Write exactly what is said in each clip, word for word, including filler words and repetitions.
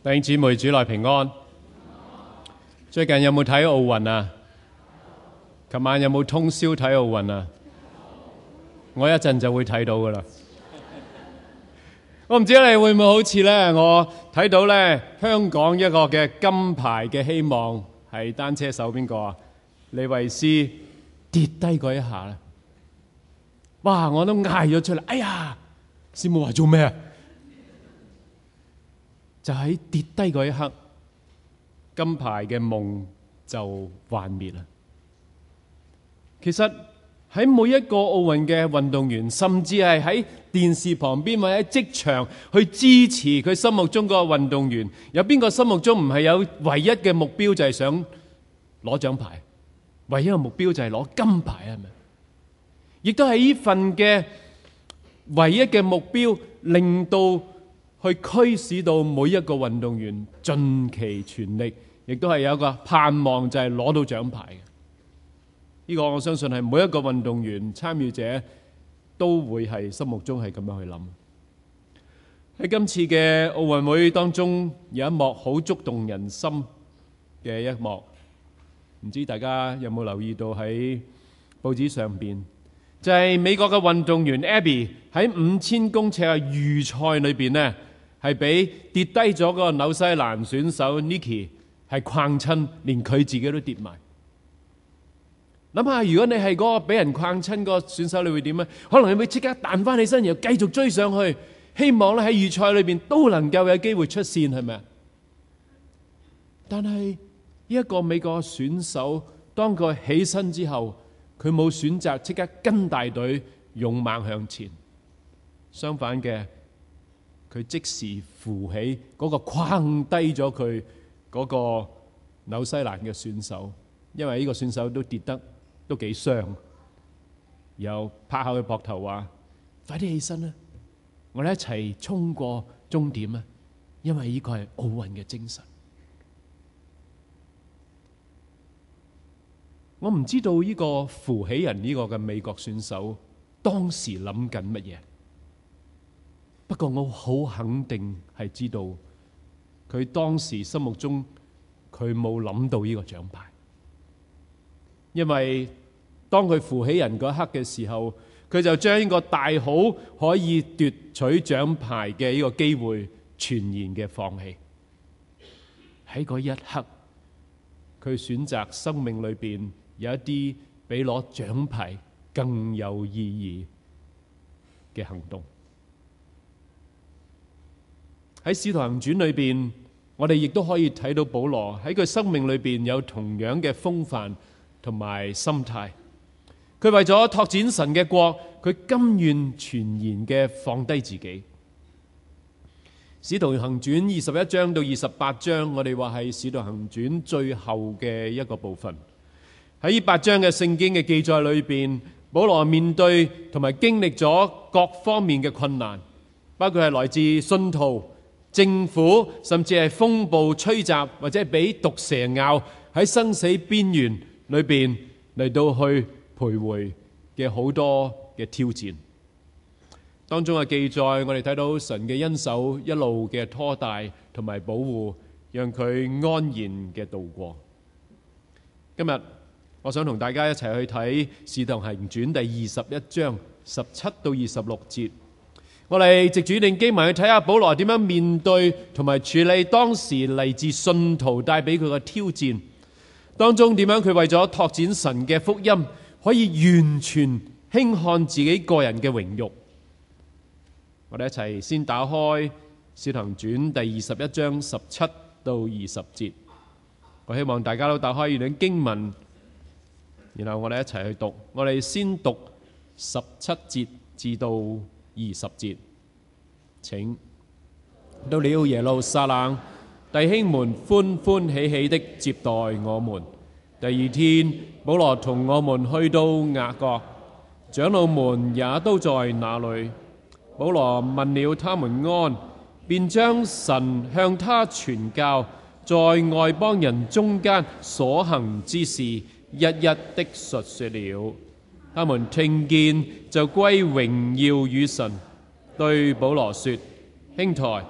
弟兄姊妹，主內平安。最近有冇睇奧運啊？琴晚有冇通宵睇奧運啊？我一陣就會睇到噶啦。我唔知你會唔會好似呢？我睇到呢香港一個嘅金牌嘅希望係單車手邊個啊？李慧詩跌低嗰一下咧，哇！我都嗌咗出嚟，哎呀！師母話做咩啊？就喺跌低嗰一刻，金牌嘅夢就幻滅啦。其實喺每一個奧運嘅運動員，甚至係喺電視旁邊或者喺職場去支持佢心目中嗰個運動員，有邊個心目中唔係有唯一嘅目標就係想攞獎牌，唯一嘅目標就係攞金牌啊？係咪？亦都係呢份嘅唯一嘅目標，令到去驅使到每一個運動員盡其全力，亦都係有一個盼望，就係攞到獎牌嘅。呢個我相信係每一個運動員參與者都會係心目中係咁樣去諗。喺今次嘅奧運會當中，有一幕好觸動人心嘅一幕，唔知大家有冇留意到喺報紙上邊？就係美國嘅運動員 Abby 喺五千公尺嘅預賽裏邊呢，係俾跌低咗嗰個紐西蘭選手 Nikki 係框親，連佢自己都跌埋。諗下，如果你係嗰個俾人框親嗰個選手，你會點呢？可能你會即刻彈翻起身，然後繼續追上去，希望咧喺預賽裏邊都能夠有機會出線，係咪啊？但係呢一個美國選手，當佢起身之後，佢冇選擇即刻跟大隊勇猛向前，相反嘅，佢即時扶起嗰個框低咗佢嗰個紐西蘭嘅選手，因為呢個選手都跌得都幾傷，然後拍下佢膊頭話：快啲起身啦，我哋一齊衝過終點啊！因為呢個係奧運嘅精神。我唔知道呢個扶起人呢個嘅美國選手當時諗緊乜嘢，不過我好肯定係知道佢當時心目中佢冇諗到呢個獎牌，因為當佢扶起人嗰一刻嘅時候，佢就將呢個大好可以奪取獎牌嘅呢個機會全然嘅放棄。喺嗰一刻，佢選擇生命裏邊有一啲比攞獎牌更有意義嘅行動。喺《使徒行傳》裏邊，我哋亦都可以睇到保羅喺佢生命裏邊有同樣嘅風範同埋心態。佢為咗拓展神嘅國，佢甘願全然嘅放低自己。《使徒行傳》二十一章到二十八章，我哋話係《使徒行傳》最後嘅一個部分。喺呢八章嘅聖經嘅記載裏邊，保羅面對同埋經歷咗各方面嘅困難，包括係來自信徒、政府，甚至係風暴吹襲，或者係俾毒蛇咬，喺生死邊緣裏邊嚟到去徘徊嘅好多嘅挑戰。當中嘅記載，我哋睇到神嘅恩手一路嘅拖帶同埋保護，讓佢安然嘅度過。今日我想同大家一齊去睇《使徒行傳》第二十一章十七到二十六節。我哋藉住段經文去睇下保羅點樣面對同埋處理當時嚟自信徒帶俾佢嘅挑戰，當中點樣佢為咗拓展神嘅福音，可以完全輕看自己個人嘅榮辱。我哋一齊先打開《使徒行傳》第二十一章十七到二十節。我希望大家都打開呢段經文，然後我哋一齊去讀。我哋先讀十七節至到二十節。請。到了耶路撒冷，弟兄們歡歡喜喜的接待我們。第二天，保羅同我們去到雅各，長老們也都在那裏。保羅問了他們安，便將神向他傳教在外邦人中間所行之事一一的述說了。他們聽見就歸榮耀與神，對保羅說：兄台，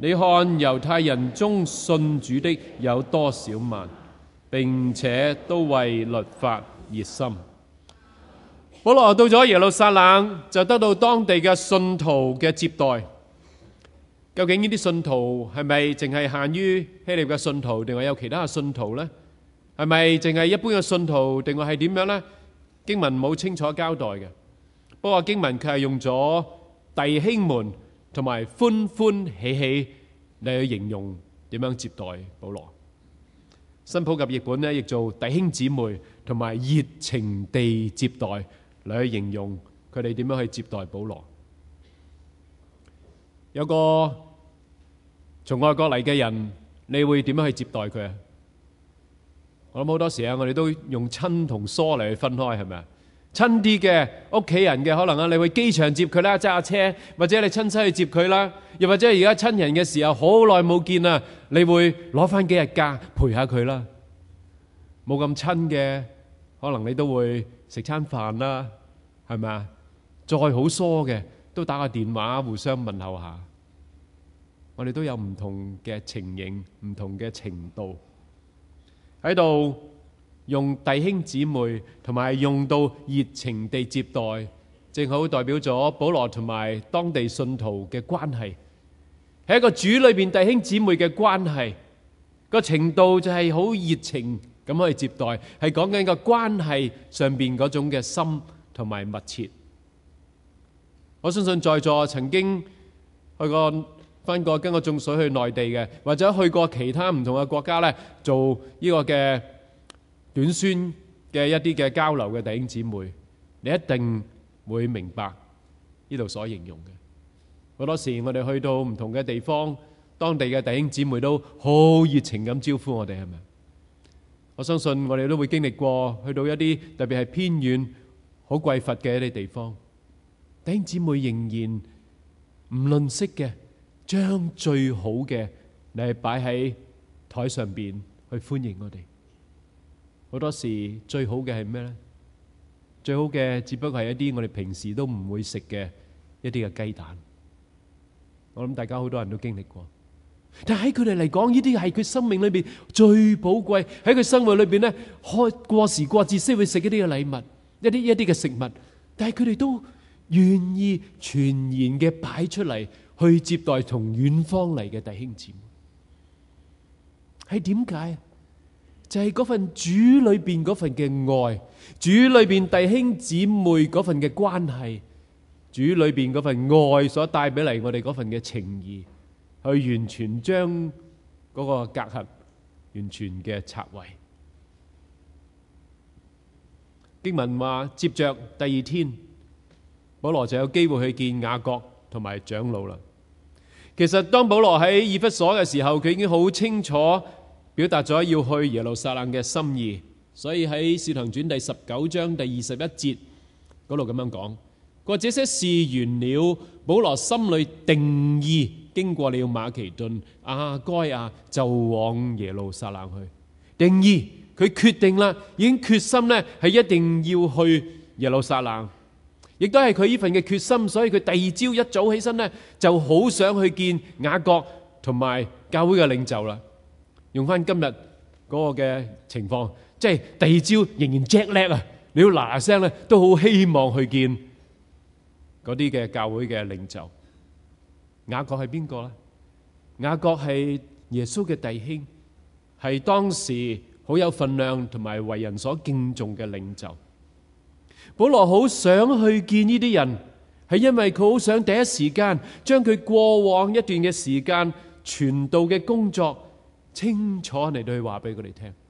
你看猶太人中信主的有多少萬，並且都為律法熱心。保羅到咗耶路撒冷，就得到當地嘅信徒嘅接待。究竟呢啲信徒係咪淨係限於希臘嘅信徒，定係有其他嘅信徒呢？係咪淨係一般嘅信徒，定係點樣呢？經文冇清楚交代嘅。不過經文卻係用咗弟兄們同埋歡歡喜喜嚟去形容點樣接待保羅。新普及譯本呢，譯做弟兄姊妹同埋熱情地接待嚟去形容佢哋點樣去接待保羅。有個從外國嚟嘅人，你會點樣去接待佢啊？我諗好多時啊，我哋都用親同疏嚟去分開，係咪啊？親啲嘅屋企人嘅，可能啊，你去機場接佢啦，揸下車，或者你親身去接佢啦，又或者而家親人嘅時候，好耐冇見啦，你會攞翻幾日假陪下佢啦。冇咁親嘅，可能你都會食餐飯啦，係咪啊？再好疏嘅，都打個電話互相問候下。我哋都有唔同嘅情形，唔同嘅程度喺度，用弟兄姊妹同埋用到熱情地接待，正好代表咗保羅同埋當地信徒嘅關係，係一個主裏邊弟兄姊妹嘅關係。個程度就係好熱情咁去接待，係講緊個關係上邊嗰種嘅深同埋密切。我相信在座曾經去過翻過跟我眾水去內地嘅，或者去過其他唔同嘅國家咧，做呢個嘅短宣嘅一啲嘅交流嘅弟兄姊妹，你一定會明白呢度所形容嘅。好多時我哋去到唔同嘅地方，當地嘅弟兄姊妹都好熱情咁招呼我哋，係咪？我相信我哋都會經歷過去到一啲特別係偏遠好匱乏嘅一啲地方，弟兄姊妹仍然唔吝嗇嘅，將最好嘅嚟擺喺台上邊去歡迎我哋。好多時最好嘅係咩呢？最好嘅只不過係一啲我哋平時都唔會食嘅一啲嘅雞蛋。我諗大家好多人都經歷過，但係喺佢哋嚟講，呢啲係佢生命裏邊最寶貴，喺佢生活裏邊呢，開過時過節先會食一啲嘅禮物，一啲一啲嘅食物，但係佢哋都願意全然嘅擺出嚟去接待從遠方嚟嘅弟兄姊妹。係點解？就係嗰份主裏邊嗰份嘅愛，主裏邊弟兄姊妹嗰份嘅關係，主裏邊嗰份愛所帶俾嚟我哋嗰份嘅情誼，去完全將嗰個隔閡完全嘅拆毀。經文話，接着第二天，保羅就有機會去見雅各同埋長老啦。其實當保羅喺以弗所嘅時候，佢已經好清楚表達咗要去耶路撒冷嘅心意，所以喺《使徒行傳》第十九章第二十一節嗰度咁樣講：佢話這些事完了，保羅心裏定意，經過了馬其頓、亞該亞，就往耶路撒冷去。定意，佢決定啦，已經決心呢係一定要去耶路撒冷，亦都係佢呢份嘅決心，所以佢第二朝一早起身呢，就好想去見雅各同埋教會嘅領袖啦。用翻今日嗰個嘅情況，即係第二朝仍然 jet lag啊！你要嗱嗱聲咧，都好希望去見嗰啲嘅教會嘅領袖。雅各係邊個咧？雅各係耶穌嘅弟兄，係當時好有份量同埋為人所敬重嘅領袖。保羅好想去見呢啲人，係因為佢好想第一時間將佢過往一段嘅時間傳道嘅工作清楚嚟到去話俾佢哋聽。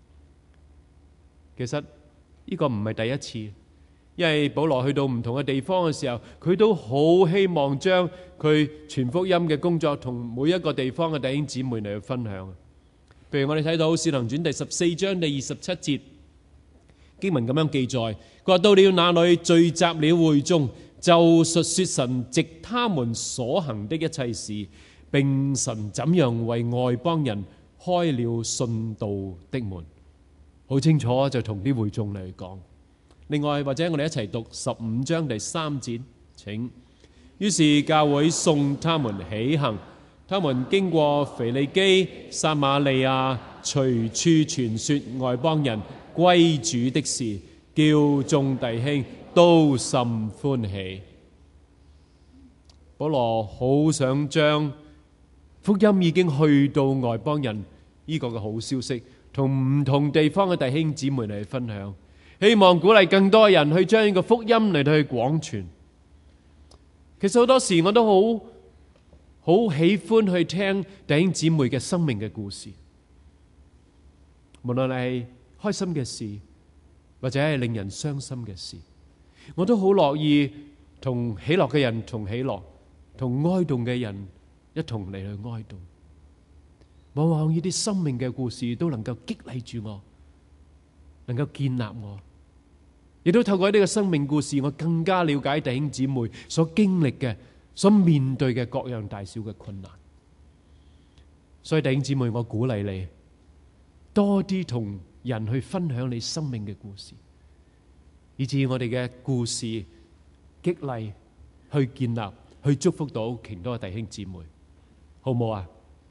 其實呢個唔係第一次，因為保羅去到唔同嘅地方嘅時候，佢都好希望將佢傳福音嘅工作同每一個地方嘅弟兄姊妹嚟去分享。譬如我哋睇到《使徒行傳》第十四章第二十七節經文咁樣記載，佢話到了那裏聚集了會眾，就述說神藉他們所行的一切事，並神怎樣為外邦人開了信道的門。好清楚就同啲會眾嚟講。另外或者我哋一齊讀十五章第三節，請。於是教會送他們起行， 他們經過腓利基、撒瑪利亞，隨處傳說外邦人歸主的事，叫眾弟兄都甚歡喜。保羅好想將福音已經去到外邦人呢個嘅好消息，同唔同地方嘅弟兄姊妹嚟分享，希望鼓勵更多人去將呢個福音嚟到去廣傳。其實好多時我都好好喜歡去聽弟兄姊妹嘅生命嘅故事，無論係開心嘅事，或者係令人傷心嘅事，我都好樂意同喜樂嘅人同喜樂，同哀慟嘅人一同嚟去哀慟。往往呢啲生命嘅故事都能夠激勵住我，能夠建立我，亦都透過呢個生命故事，我更加了解弟兄姊妹所經歷嘅、所面對嘅各樣大小嘅困難。所以弟兄姊妹，我鼓勵你多啲同人去分享你生命嘅故事，以至我哋嘅故事激勵、去建立、去祝福到其他嘅弟兄姊妹，好唔好啊？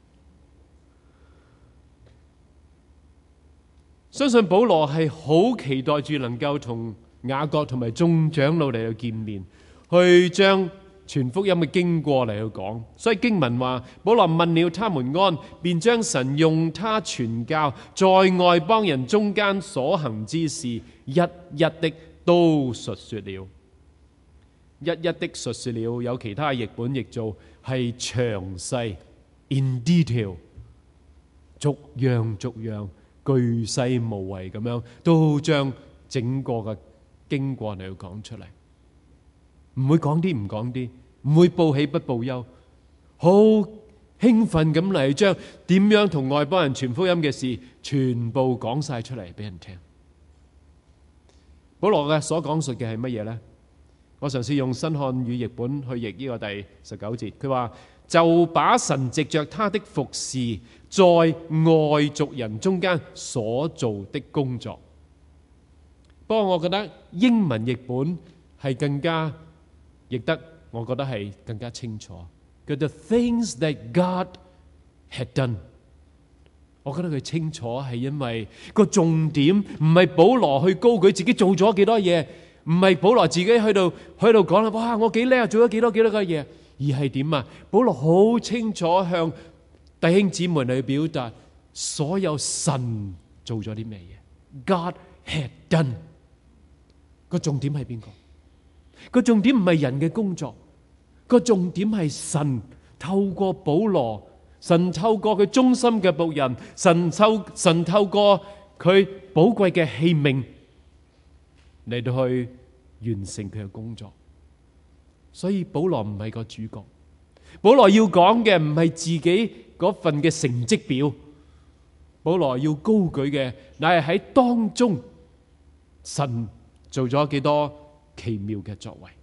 相信保羅係好期待住能夠同雅各同埋眾長老嚟去見面，去將傳福音嘅經過嚟去講。所以經文話，保羅問了他們安，便將神用他傳教在外邦人中間所行之事，一一的都述說了。一一的述說了，有其他譯本譯做係詳細 in detail， 逐樣逐樣巨細無遺咁樣，都將整個嘅經過嚟講出嚟，唔會講啲唔講啲，唔會報喜不報憂，好興奮咁嚟將點樣同外邦人傳福音嘅事全部講晒出嚟俾人聽。保羅嘅所講述嘅係乜嘢呢？我嘗試用新漢語譯本去譯呢個第十九節，佢話就把神藉着他的服侍在外族人中間所做的工作。不過我覺得英文譯本係更加譯得，我覺得係更加清楚。叫 The things that God had done， 我覺得佢清楚係因為個重點唔係保羅去高舉自己做咗幾多嘢，唔係保羅自己喺度喺度講啦，哇我幾叻啊，做咗幾多幾多嘅嘢，而係點啊？保羅好清楚向弟兄姊妹嚟表達所有神做咗啲咩嘢 ，God had done。個重點係邊個？個重點唔係人嘅工作，個重點係神透過保羅，神透過佢忠心嘅僕人，神透神透過佢寶貴嘅器皿嚟到去完成佢嘅工作。所以保羅唔係個主角，保羅要講嘅唔係自己嗰份嘅成績表，保羅要高舉嘅乃係喺當中神做咗幾多奇妙嘅作為。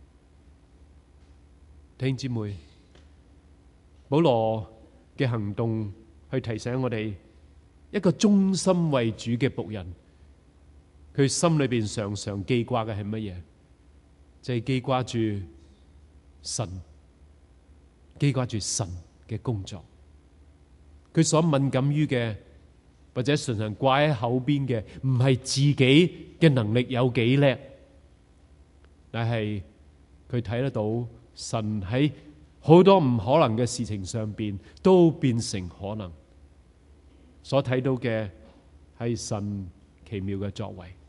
弟兄姊妹，保羅嘅行動去提醒我哋，一個忠心為主嘅僕人，佢心裏邊常常記掛嘅係乜嘢？就係記掛住神，記掛住神嘅工作。佢所敏感於嘅，或者常常掛喺口邊嘅，唔係自己嘅能力有幾叻，但係佢睇得到神喺好多唔可能嘅事情上邊都變成可能。所睇到嘅係神奇妙嘅作為。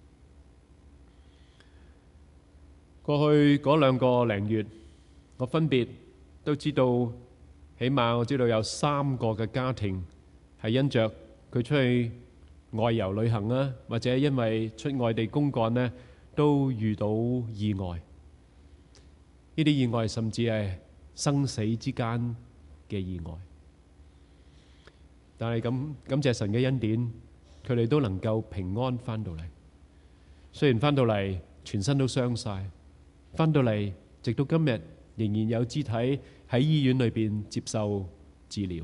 過去嗰兩個零月，我分別都知道，起碼我知道有三個嘅家庭係因着佢出去外遊旅行啦，或者因為出外地公幹呢，都遇到意外。呢啲意外甚至係生死之間嘅意外。但係咁感謝神嘅恩典，佢哋都能夠平安翻到嚟。雖然翻到嚟全身都傷晒，翻到嚟直到今日仍然有肢體喺醫院裏邊接受治療。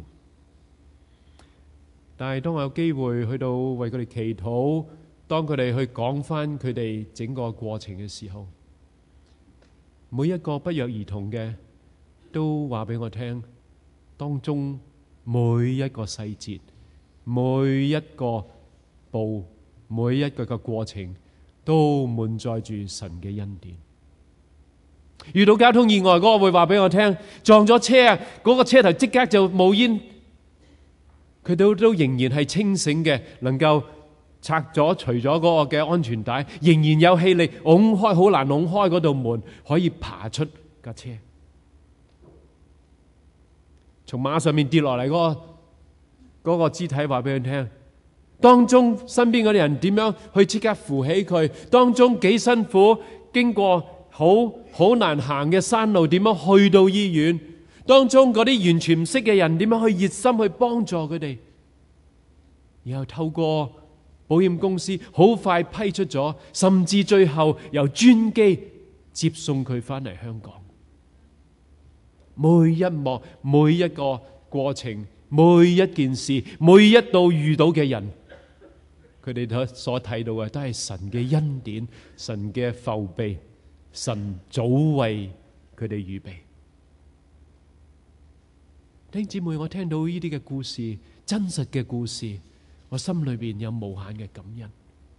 但係當我有機會去到為佢哋祈禱，當佢哋去講翻佢哋整個過程嘅時候，每一個不約而同嘅都話俾我聽， 當中每一個細節、每一個步、每一個嘅過程，都滿載住神嘅恩典。遇到交通意外嗰個會話俾我聽，撞咗車啊，嗰個車頭即刻就冒煙，佢都都仍然係清醒嘅，能夠拆咗除咗嗰個嘅安全帶，仍然有氣力拱開好難拱開嗰道門，可以爬出架車。從馬上面跌落嚟嗰個嗰個肢體話俾佢聽，當中身邊嗰啲人點樣去即刻扶起佢，當中幾辛苦，經過好好難行嘅山路，點樣去到醫院，當中嗰啲完全唔識嘅人點樣去熱心去幫助佢哋，然後透過保險公司好快批出咗，甚至最後由專機接送佢翻嚟香港。每一幕、每一個過程、每一件事、每一度遇到嘅人，佢哋所睇到嘅都係神嘅恩典、神嘅覆庇、神早為佢哋預備。弟兄姊妹，我聽到呢啲嘅故事，真實嘅故事，我心裏邊有無限嘅感恩。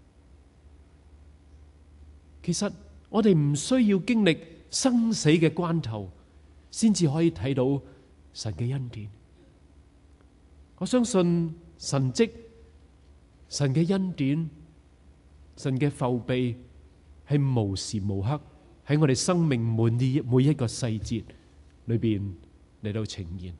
其實我哋唔需要經歷生死嘅關頭，先至可以睇到神嘅恩典。我相信神蹟、神嘅恩典、神嘅覆庇係無時無刻喺我哋生命每呢每一個細節裏邊嚟到呈現。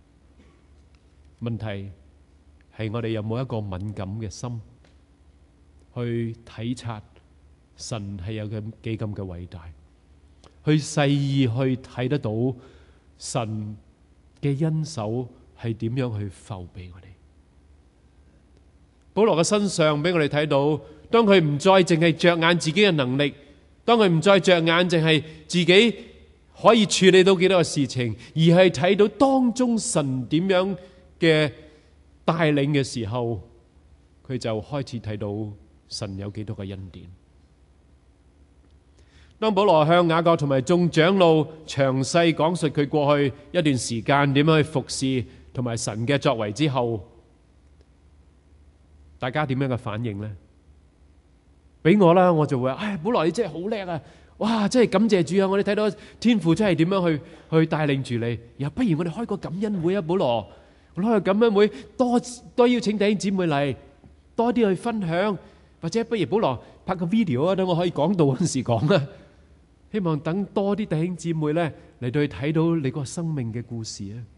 問題係我哋有冇一個敏感嘅心去體察神係有咁幾咁嘅偉大，去細意去睇得到神嘅恩手係點樣去覆庇我哋。保羅嘅身上俾我哋睇到，當佢唔再淨係着眼自己嘅能力，當佢唔再着眼淨係自己可以處理到幾多個事情，而係睇到當中神點樣嘅帶領嘅時候，佢就開始睇到神有幾多個恩典。當保羅向雅各同埋眾長老詳細講述佢過去一段時間點樣去服侍同埋神嘅作為之後，大家點樣嘅反應呢？俾我啦，我就會話：唉，保羅你真係好叻啊！哇，真係感謝主啊！我哋睇到天父真係點樣去去帶領住你。然後不如我哋開個感恩會啊，保羅，我開個感恩會，多多邀請弟兄姊妹嚟，多啲去分享，或者不如保羅拍個 video 啊，等我可以講道嗰陣時講啊。希望等多啲弟兄姊妹咧嚟到去睇到你個生命嘅故事啊！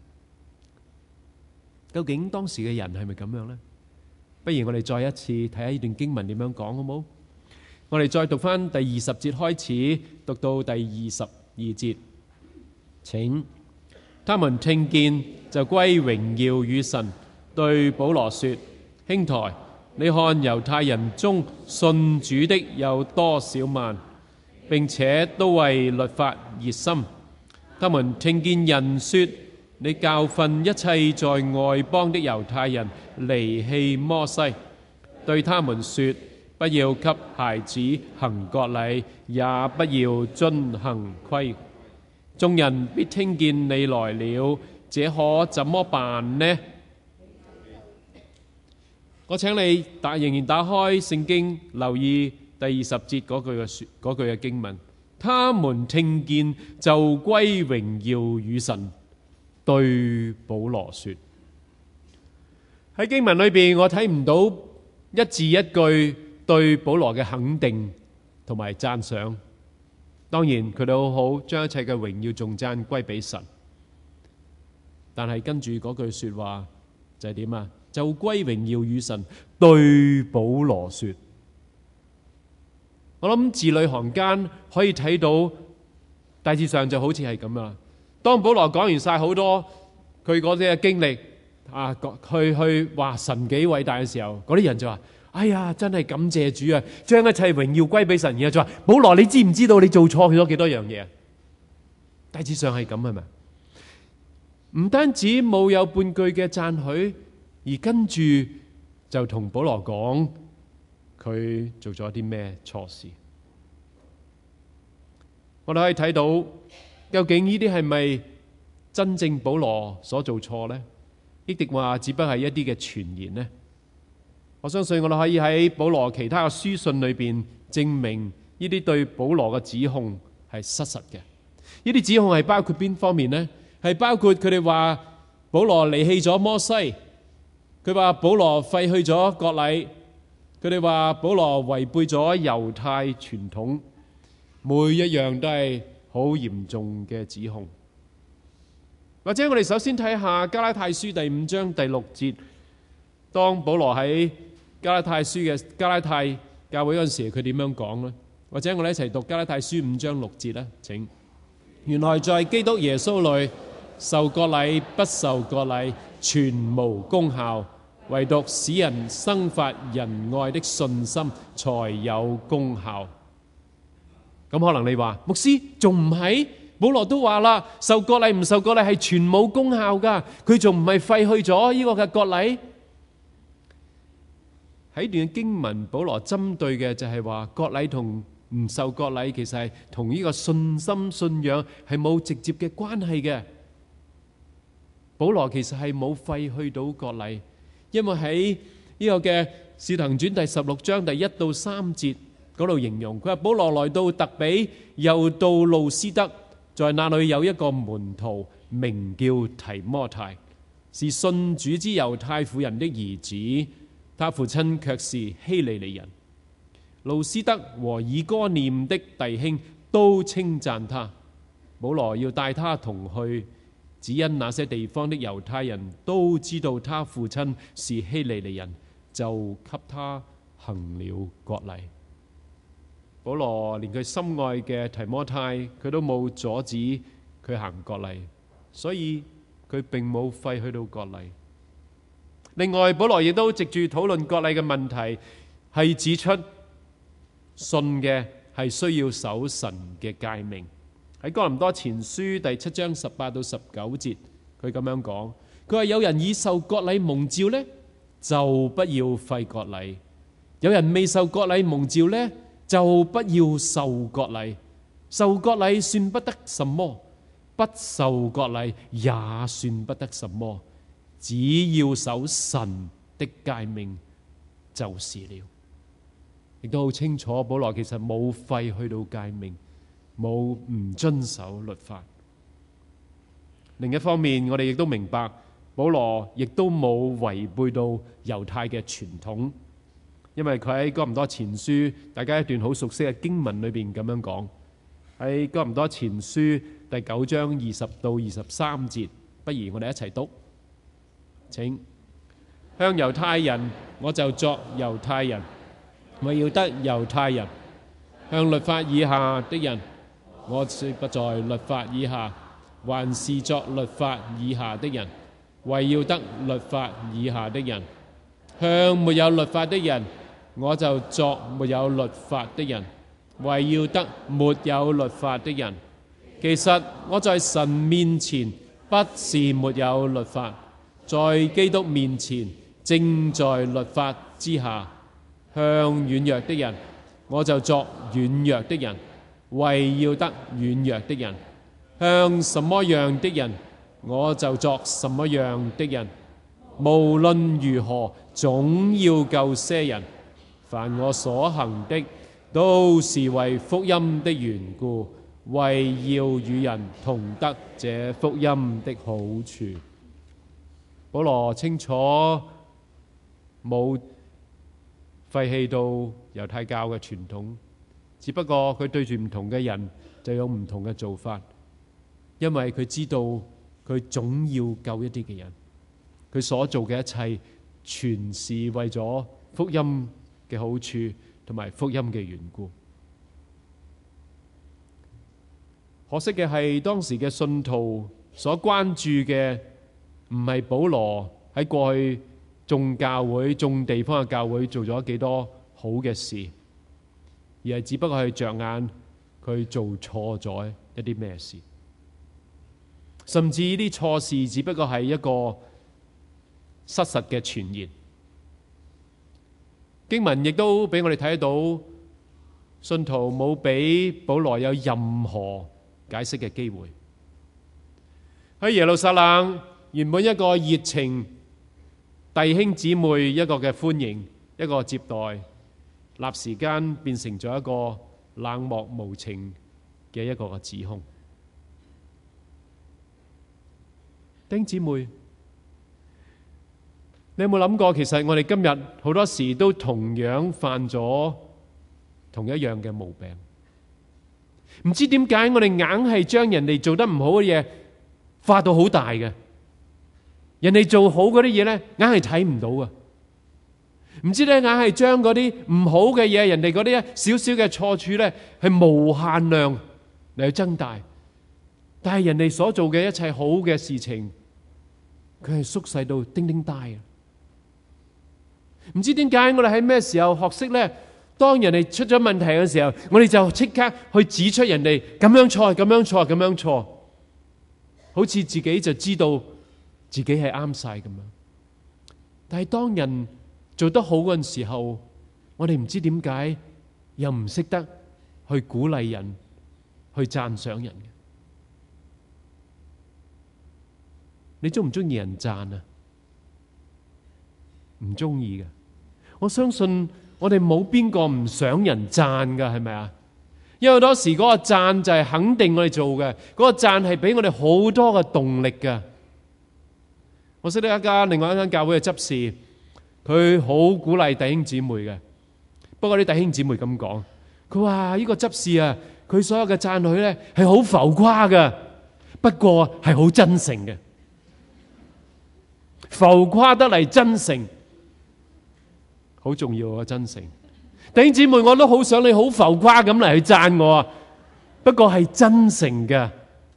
究竟當時嘅人係咪咁樣呢？不如我哋再一次睇下呢段經文點樣講，好冇？我哋再讀翻第二十節開始，讀到第二十二節。請他們聽見就歸榮耀與神，對保羅說：兄台，你看猶太人中信主的有多少萬，並且都為律法熱心。他們聽見人說，你教訓一切在外邦的猶太人離棄摩西，對他們說：不要給孩子行割禮，也不要遵行規。眾人必聽見你來了，這可怎麼辦呢？我請你打仍然打開聖經，留意第二十節嗰句嘅說嗰句嘅經文。他們聽見就歸榮耀與神，對保羅說。喺經文裏邊，我睇唔到一字一句對保羅嘅肯定同埋讚賞。當然佢哋好好將一切嘅榮耀頌讚歸俾神，但係跟住嗰句說話就係點啊？就歸榮耀與神，對保羅說。我諗字裏行間可以睇到，大致上就好似係咁啦。當保羅講完晒好多佢嗰啲嘅經歷啊，去去話神幾偉大嘅時候，嗰啲人就話：哎呀，真係感謝主啊！將一切榮耀歸俾神。然後就話：保羅，你知唔知道你做錯咗幾多樣嘢啊？大致上係咁，係咪？唔單止冇有半句嘅讚許，而跟住就同保羅講佢做咗啲咩錯事。我哋可以睇到，究竟呢啲係咪真正保羅所做錯呢？抑或話只不過係一啲嘅傳言呢？我相信我哋可以喺保羅其他嘅書信裏邊證明呢啲對保羅嘅指控係失實嘅。呢啲指控係包括邊方面呢？係包括佢哋話保羅離棄咗摩西，佢話保羅廢去咗割禮，佢哋話保羅違背咗猶太傳統，每一樣都係好嚴重嘅指控。或者我哋首先睇下加拉太書第五章第六節，當保羅喺加拉太書嘅加拉太教會嗰陣時，佢點樣講呢？或者我哋一齊讀加拉太書五章六節啦，請。原來在基督耶穌裏受割禮不受割禮全無功效，唯獨使人生發仁愛的信心才有功效。咁可能你話牧師仲唔係？保羅都話啦，受割禮唔受割禮係全冇功效噶，佢仲唔係廢去咗呢個嘅割禮？喺段經文，保羅針對嘅就係話割禮同唔受割禮，其實係同呢個信心信仰係冇直接嘅關係嘅。保羅其實係冇廢去到割禮，因為喺呢個嘅《使徒行傳》第十六章第一到三節嗰度形容，佢話保羅來到特比，又到路斯德。在那裏有一個門徒名叫提摩太，是信主之猶太婦人的兒子，他父親卻是希利尼人。路斯德和以哥念的弟兄都稱讚他。保羅要帶他同去，只因那些地方的猶太人都知道他父親是希利尼人，就給他行了割禮。保羅連佢心愛嘅提摩太，佢都冇阻止佢行割禮，所以佢並冇廢去到割禮。另外，保羅亦都藉住討論割禮嘅問題，係指出信嘅係需要守神嘅誡命。喺哥林多前書第七章十八到十九節，佢咁樣講，佢話有人已受割禮蒙召呢，就不要廢割禮；有人未受割禮蒙召呢，就不要受割禮。受割禮算不得什麼，不受割禮也算不得什麼，只要守神的誡命就是了。亦都好清楚，保羅其實冇廢去到誡命，冇唔遵守律法。另一方面，我哋亦都明白，保羅亦都冇違背到猶太嘅傳統。因為佢喺哥林多前書，大家一段好熟悉嘅經文裏邊咁樣講，喺哥林多前書第九章二十到二十三節，不如我哋一齊讀，請。向猶太人我就作猶太人，為要得猶太人；向律法以下的人，我是不在律法以下，還是作律法以下的人，為要得律法以下的人；向沒有律法的人，我就作沒有律法的人，為要得沒有律法的人。其實我在神面前不是沒有律法，在基督面前正在律法之下。向軟弱的人，我就作軟弱的人，為要得軟弱的人；向什麼樣的人，我就作什麼樣的人。無論如何，總要救些人。凡我所行的，都是為福音的緣故，為要與人同得這福音的好處。保羅清楚冇廢棄到猶太教嘅傳統，只不過佢對住唔同嘅人就有唔同嘅做法，因為佢知道佢總要救一啲嘅人，佢所做嘅一切全是為咗福音嘅好處同埋福音嘅緣故。可惜嘅係當時嘅信徒所關注嘅唔係保羅喺過去眾教會、眾地方嘅教會做咗幾多好嘅事，而係只不過係着眼佢做錯咗一啲咩事，甚至呢啲錯事只不過係一個失實嘅傳言。經文亦都俾我哋睇到，信徒冇俾保羅有任何解釋嘅機會。 喺耶路撒冷，原本一個熱情弟兄姊妹一個嘅歡迎，一個接待，立時間變成咗一個冷漠無情嘅一個嘅指控。弟兄姊妹，你有冇諗過，其實我哋今日好多時都同樣犯咗同一樣嘅毛病？唔知點解我哋硬係將人哋做得唔好嘅嘢化到好大嘅，人哋做好嗰啲嘢咧，硬係睇唔到啊！唔知咧，硬係將嗰啲唔好嘅嘢，人哋嗰啲少少嘅錯處咧，係無限量嚟去增大。但係人哋所做嘅一切好嘅事情，佢係縮細到叮叮呆啊！唔知點解我哋喺咩時候學識咧？當人哋出咗問題嘅時候，我哋就即刻去指出人哋咁樣錯、咁樣錯、咁樣錯，好似自己就知道自己係啱晒咁樣。但係當人做得好嗰陣時候，我哋唔知點解又唔識得去鼓勵人、去讚賞人嘅。你中唔中意人讚啊？唔中意嘅。我相信我哋冇邊個唔想人讚噶，係咪啊？因為好多時嗰個讚就係肯定我哋做嘅，嗰個讚係俾我哋好多嘅動力噶。我識得一間另外一間教會嘅執事，佢好鼓勵弟兄姊妹嘅。不過啲弟兄姊妹咁講，佢話呢個執事啊，佢所有嘅讚許咧係好浮誇噶，不過係好真誠嘅。浮誇得嚟真誠，好重要啊！真誠，弟兄姊妹，我都好想你好浮誇咁嚟去讚我啊！不過係真誠嘅，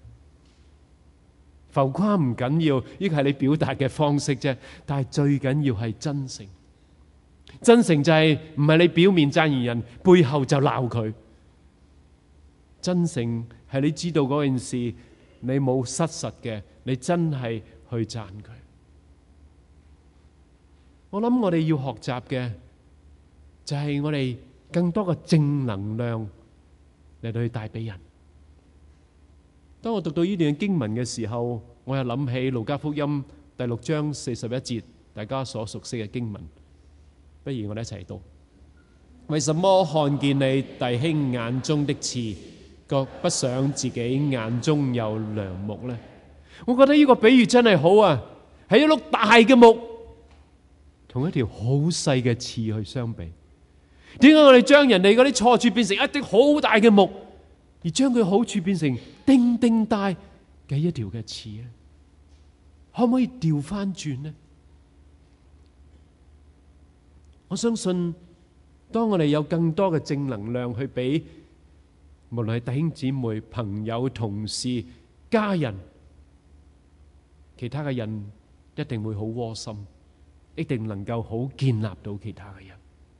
浮誇唔緊要，呢個係你表達嘅方式啫。但係最緊要係真誠，真誠就係唔係你表面讚完人，背後就鬧佢。真誠係你知道嗰件事，你冇失實嘅，你真係去讚佢。我諗我哋要學習嘅就係我哋更多嘅正能量嚟到去帶俾人。當我讀到呢段經文嘅時候，我又諗起路加福音第六章四十一節，大家所熟悉嘅經文。不如我哋一齊讀：為什麼看見你弟兄眼中的刺，覺不想自己眼中有梁木呢？我覺得呢個比喻真係好啊，係一碌大嘅木同一條好細嘅刺去相比。點解我哋將人哋嗰啲錯處變成一啲好大嘅木，而將佢好處變成叮叮帶嘅一條嘅刺呢？可唔可以調翻轉呢？我相信當我哋有更多嘅正能量去俾無論係弟兄姊妹、朋友、同事、家人，其他嘅人一定會好窩心，一定能夠好建立到其他嘅人。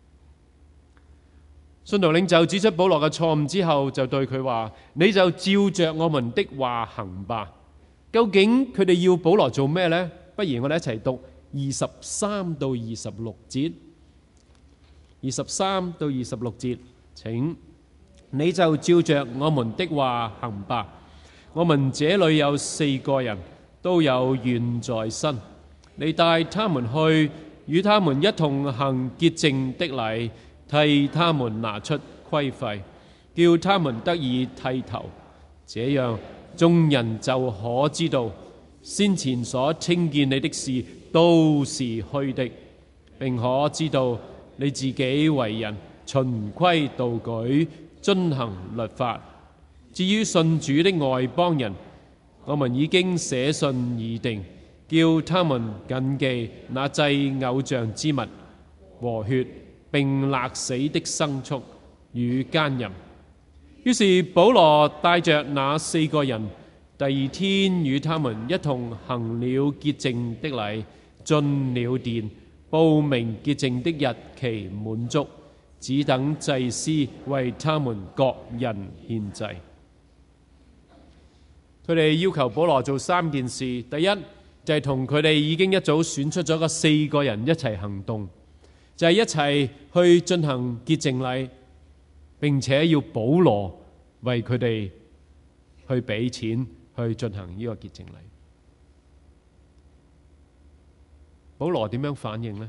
信徒領袖指出保羅嘅錯誤之後，就對佢話：你就照着我們的話行吧。究竟佢哋要保羅做咩呢？不如我哋一齊讀二十三到二十六節。二十三到二十六節，請你就照着我們的話行吧。我們這裏有四個人，都有願在身。你帶他們去，與他們一同行潔淨的禮，替他們拿出規費，叫他們得以剃頭。這樣眾人就可知道，先前所聽見你的事都是虛的，並可知道你自己為人循規蹈矩，遵行律法。至於信主的外邦人，我們已經寫信已定，叫他們謹記那祭偶像之物和血，並勒死的牲畜與姦淫。於是保羅帶着那四個人，第二天與他們一同行了潔淨的禮，進了殿，報明潔淨的日期滿足，只等祭司為他們各人獻祭。佢哋要求保羅做三件事：第一就係同佢哋已經一早選出咗個四個人一齊行動，就係一齊去進行潔淨禮，並且要保羅為佢哋去俾錢去進行呢個潔淨禮。 保羅點樣反應呢？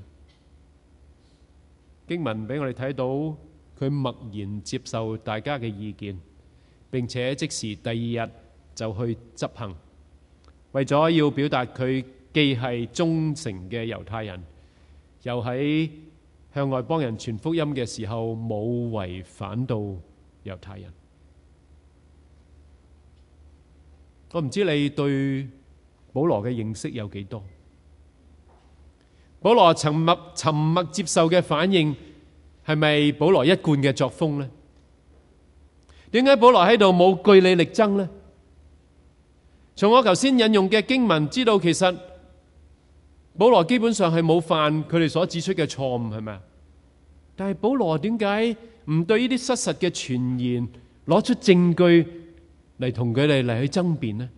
經文俾我哋睇到佢默然接受大家嘅意見，並且即時第二日就去執行，為咗要表達佢既係忠誠嘅猶太人，又喺向外邦人傳福音嘅時候冇違反到猶太人。我唔知你對保羅嘅認識有幾多？保羅沉默沉默接受嘅反應係咪保羅一貫嘅作風呢？點解保羅喺度冇據理力爭呢？從我頭先引用嘅經文知道，其實保羅基本上係冇犯佢哋所指出嘅錯誤，係咪啊？但係保羅點解唔對呢啲失實嘅傳言攞出證據嚟同佢哋嚟去爭辯呢？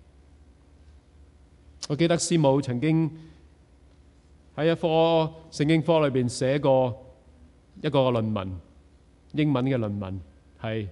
我記得師母曾經喺一科聖經科裏邊寫過一個論文，英文嘅論文係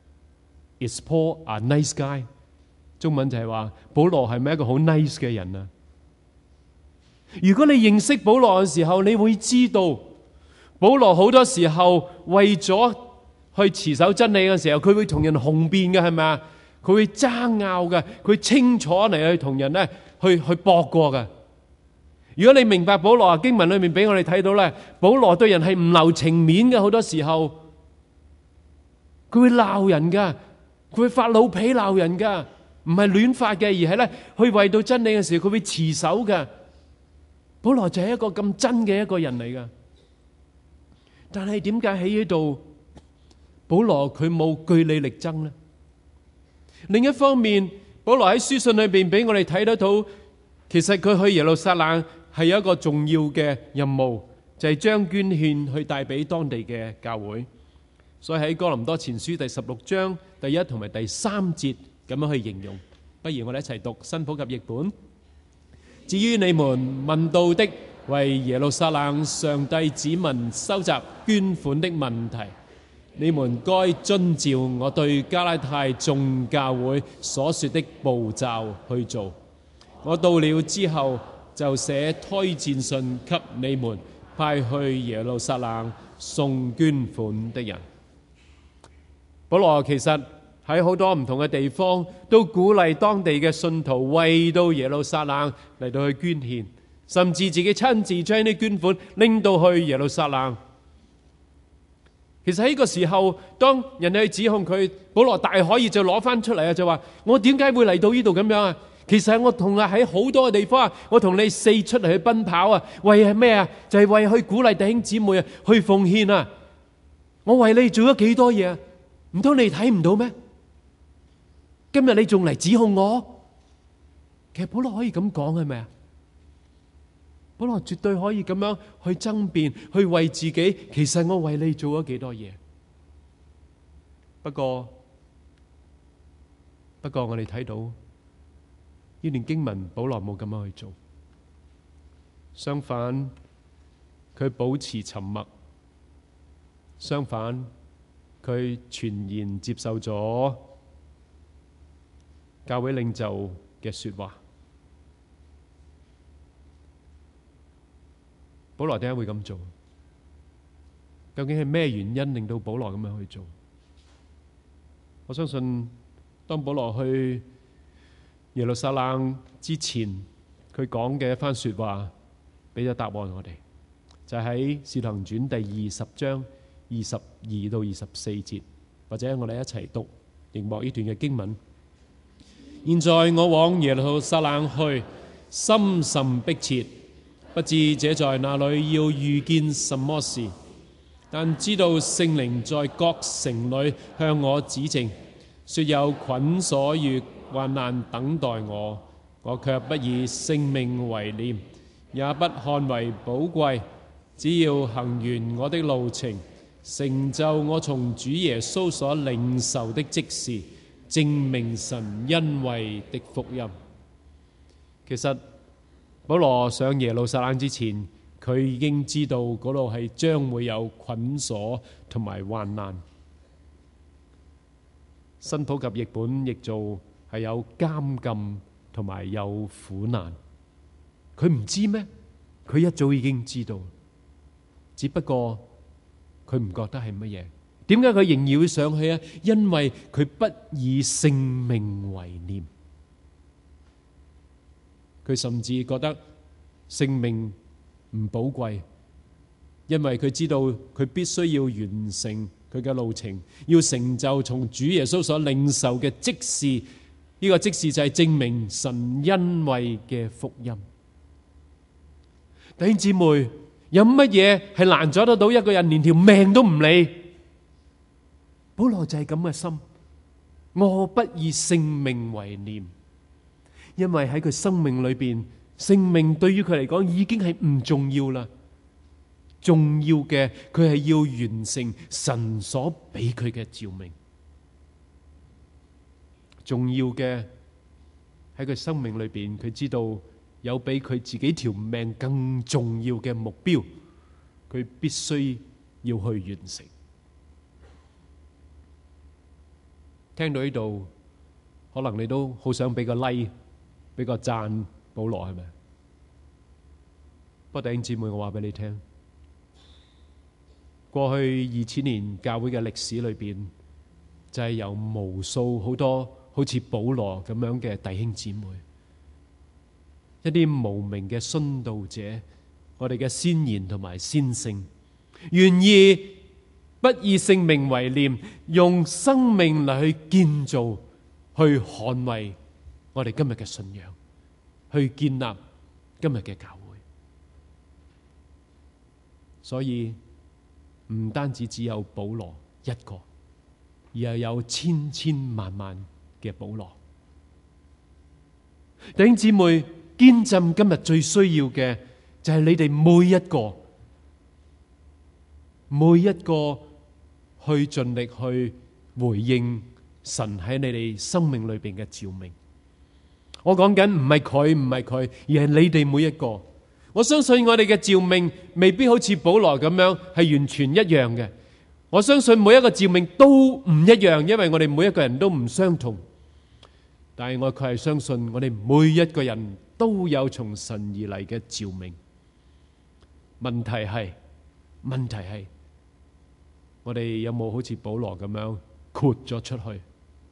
Is Paul a nice guy？ 中文就係話保羅係咪一個好 nice 嘅人啊？如果你認識保羅嘅時候，你會知道保羅好多時候為咗去持守真理嘅時候，佢會同人雄辯嘅，係咪啊？佢會爭拗嘅，佢清楚嚟去同人咧去去駁過嘅。如果你明白保羅經文裏面俾我哋睇到咧，保羅對人係唔留情面嘅，好多時候佢會鬧人噶，佢會發老脾鬧人噶，唔係亂發嘅，而係咧去為到真理嘅時候，佢會持守嘅。保羅就係一個咁真嘅一個人嚟噶。但係點解喺呢度保羅佢冇據理力爭呢？另一方面，保羅喺書信裏邊俾我哋睇得到，其實佢去耶路撒冷係有一個重要嘅任務，就係將捐獻去帶俾當地嘅教會。所以喺哥林多前書第十六章第一同埋第三節咁樣去形容。不如我哋一齊讀新普及譯本。至於你們問到的為耶路撒冷上帝子民收集捐款的問題，你們該遵照我對加拉太眾教會所說的步驟去做。我到了之後，就寫推薦信給你們派去耶路撒冷送捐款的人。保羅其實喺好多唔同嘅地方都鼓勵當地嘅信徒為到耶路撒冷嚟到去捐獻，甚至自己親自將啲捐款拎到去耶路撒冷。其實喺呢個時候，當人哋去指控佢，保羅大可以就攞翻出嚟啊，就話我點解會嚟到呢度咁樣啊？其實我同啊喺好多嘅地方啊，我同你四出嚟去奔跑啊，為係咩啊？就係為去鼓勵弟兄姊妹啊，去奉獻啊。我為你做咗幾多嘢啊？唔通你睇唔到咩？今日你仲嚟指控我？其實保羅可以咁講，係咪啊？保羅絕對可以咁樣去爭辯，去為自己。其實我為你做咗幾多嘢？不過，不過我哋睇到呢段經文，保羅冇咁樣去做。相反，佢保持沉默。相反，佢全然接受咗教會領袖嘅說話。保羅點解會咁做？究竟係咩原因令到保羅咁樣去做？我相信當保羅去耶路撒冷之前，佢講嘅一番說話，俾咗答案我哋，就喺《使徒行傳》第二十章二十二到二十四節，或者我哋一齊讀熒幕呢段嘅經文。現在我往耶路撒冷去，心甚迫切，不知這在那裏要遇見什麼事，但知道聖靈在各城裏向我指證，說有捆鎖與患難等待我，我卻不以性命為念，也不看為寶貴，只要行完我的路程，成就我從主耶穌所領受的職事，證明神恩惠的福音。其實保羅上耶路撒冷之前，佢已經知道嗰度係將會有捆鎖同埋患難。新普及譯本譯做係有監禁同埋有苦難。佢唔知咩？ 佢一早已經知道，只不過佢唔覺得係乜嘢。點解佢仍然會上去啊？因為佢不以性命為念，佢甚至覺得性命唔寶貴，因為佢知道佢必須要完成佢嘅路程，要成就從主耶穌所領受嘅職事。呢個職事就係證明神恩惠嘅福音。弟兄姊妹，有乜嘢係難阻得到一個人連條命都唔理？保羅就係咁嘅心，我不以性命為念，因為喺佢生命裏邊，性命對於佢嚟講已經係唔重要啦。重要嘅，佢係要完成神所俾佢嘅召命。重要嘅喺佢生命裏邊，佢知道有比佢自己條命更重要嘅目標，佢必須要去完成。聽到呢度，可能你都好想俾個 like， 俾個讚保羅，係咪？不過弟兄姊妹，我話俾你聽，過去二千年教會嘅歷史裏邊，就係由無數好多好似保羅咁樣嘅弟兄姊妹，一啲無名嘅殉道者，我哋嘅先賢同埋先聖，願意不以性命為念，用生命嚟去建造、去捍衛我哋今日嘅信仰，去建立今日嘅教會。所以唔單止只有保羅一個，而係有千千萬萬嘅保羅。弟兄姊妹，堅振今日最需要嘅就係你哋每一個，每一個去盡力去回應神喺你哋生命裏邊嘅召命。我講緊唔係佢，唔係佢，而係你哋每一個。我相信我哋嘅召命未必好似保羅咁樣係完全一樣嘅。我相信每一個召命都唔一樣，因為我哋每一個人都唔相同。但係我卻係相信我哋每一個人都有從神而嚟嘅召命。問題係，問題係，我哋有冇好似保羅咁樣豁咗出去？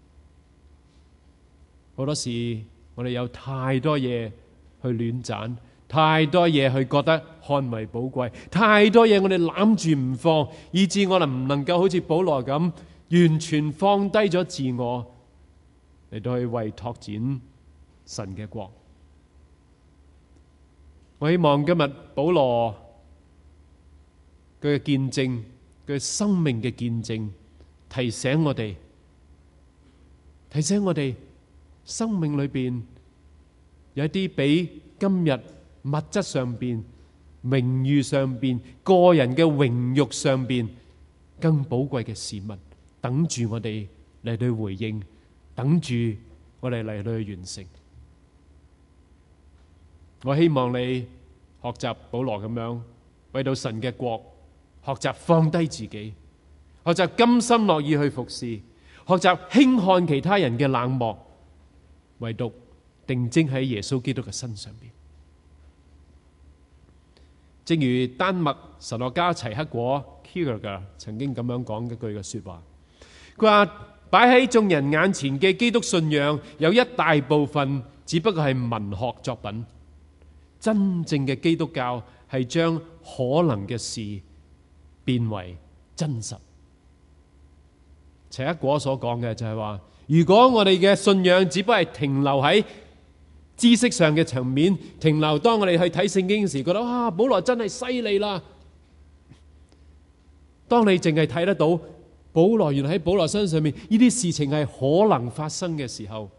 好多時我哋有太多嘢去亂斬，太多嘢去覺得看為寶貴，太多嘢我哋攬住唔放，以致我哋唔能夠好似保羅咁完全放低咗自我，嚟到去為拓展神嘅國。我希望今日保羅佢嘅見證，佢生命嘅見證，提醒我哋，提醒我哋生命裏邊有一啲比今日物質上邊、名譽上邊、個人嘅榮譽上邊更寶貴嘅事物，等住我哋嚟到回應，等住我哋嚟到去完成。我希望你學習保羅咁樣，為到神嘅國，學習放低自己，學習甘心樂意去服侍，學習輕看其他人嘅冷漠，唯獨定睛喺耶穌基督嘅身上邊。正如丹麥神學家齊克果 Kierkegaard 曾經咁樣講一句嘅說話，佢話擺喺眾人眼前嘅基督信仰有一大部分只不過係文學作品，真正嘅基督教係將可能嘅事變為真實。齊克果所講嘅就係話，如果我哋嘅信仰只不過係停留喺知識上嘅層面，停留當我哋去睇聖經時，覺得啊，保羅真係犀利啦。當你淨係睇得到保羅原來喺保羅身上面呢啲事情係可能發生嘅時候，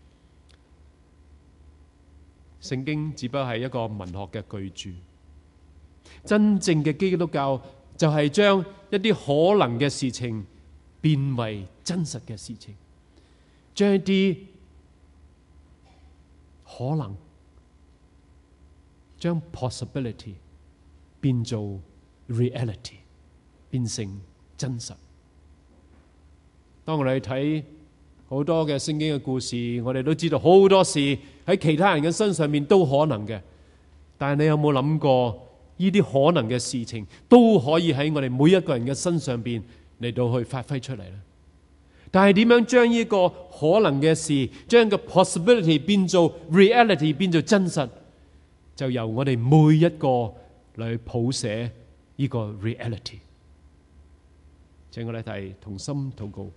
聖經只不過係一個文學嘅巨著。真正嘅基督教就係將一啲可能嘅事情變為真實嘅事情，將一啲可能，將 possibility 變做 reality， 變成真實。當我哋睇好多嘅聖經嘅故事，我哋都知道好多事喺其他人嘅身上面都可能嘅， 但係你有冇諗過，呢啲可能嘅事情都可以喺我哋每一個人嘅身上邊嚟到去發揮出嚟咧？但係點樣將呢個可能嘅事，將個 possibility 變做 reality， 變做真實，就由我哋每一個嚟譜寫呢個 reality。請我哋睇同心禱告。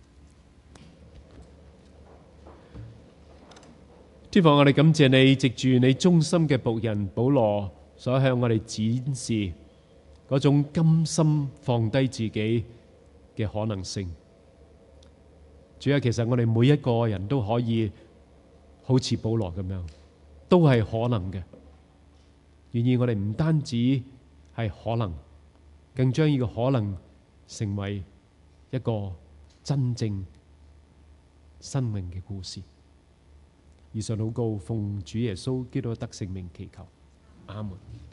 天父，我哋感謝你，藉住你忠心嘅僕人保羅所向我哋展示嗰種甘心放低自己嘅可能性。主啊，其實我哋每一個人都可以好似保羅咁樣，都係可能嘅。願意我哋唔單止係可能，更將呢個可能成為一個真正生命嘅故事。以上禱告，奉主耶穌基督得勝名祈求，阿門。